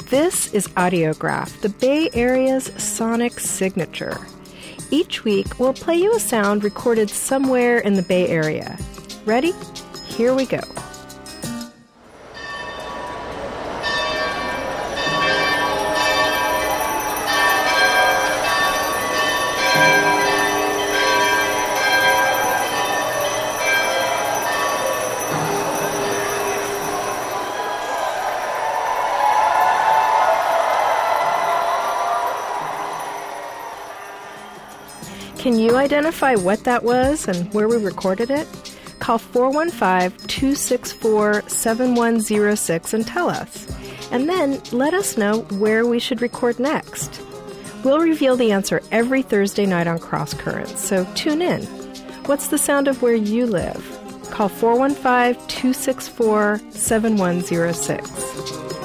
This is Audiograph, the Bay Area's sonic signature. Each week, we'll play you a sound recorded somewhere in the Bay Area. Ready? Here we go. Can you identify what that was and where we recorded it? Call 415-264-7106 and tell us. And then let us know where we should record next. We'll reveal the answer every Thursday night on Cross Currents, so tune in. What's the sound of where you live? Call 415-264-7106.